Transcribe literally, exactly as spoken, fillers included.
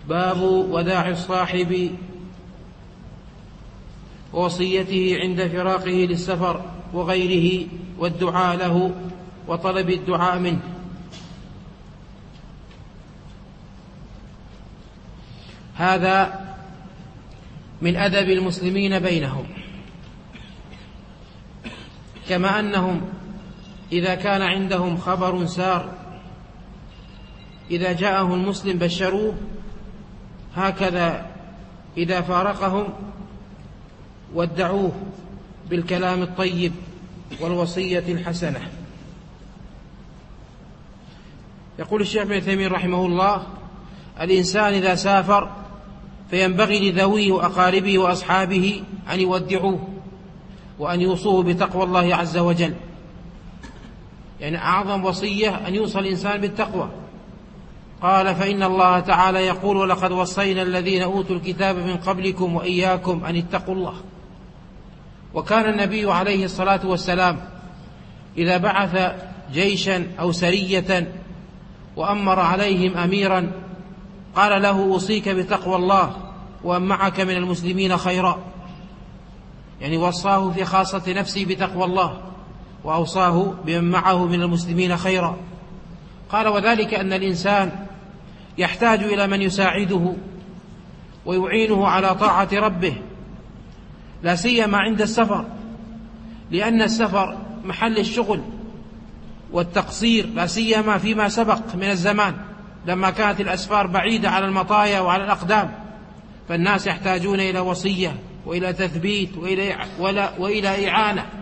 باب وداع الصاحب ووصيته عند فراقه للسفر وغيره والدعاء له وطلب الدعاء منه. هذا من أدب المسلمين بينهم، كما أنهم إذا كان عندهم خبر سار إذا جاءه المسلم بشروه، هكذا إذا فارقهم ودعوه بالكلام الطيب والوصية الحسنة. يقول الشيخ ابن تيمية رحمه الله: الإنسان إذا سافر فينبغي لذويه وأقاربه وأصحابه أن يودعوه وأن يوصوه بتقوى الله عز وجل. يعني أعظم وصية أن يوصى الإنسان بالتقوى. قال: فإن الله تعالى يقول: ولقد وصينا الذين أوتوا الكتاب من قبلكم وإياكم أن اتقوا الله. وكان النبي عليه الصلاة والسلام إذا بعث جيشا أو سرية وأمر عليهم أميرا قال له: أوصيك بتقوى الله وأن معك من المسلمين خيرا. يعني وصاه في خاصة نفسه بتقوى الله، وأوصاه بمن معه من المسلمين خيرا. قال: وذلك أن الإنسان يحتاج إلى من يساعده ويعينه على طاعة ربه، لا سيما عند السفر، لأن السفر محل الشغل والتقصير، لا سيما فيما سبق من الزمان لما كانت الأسفار بعيدة على المطايا وعلى الأقدام، فالناس يحتاجون إلى وصية وإلى تثبيت وإلى, وإلى إعانة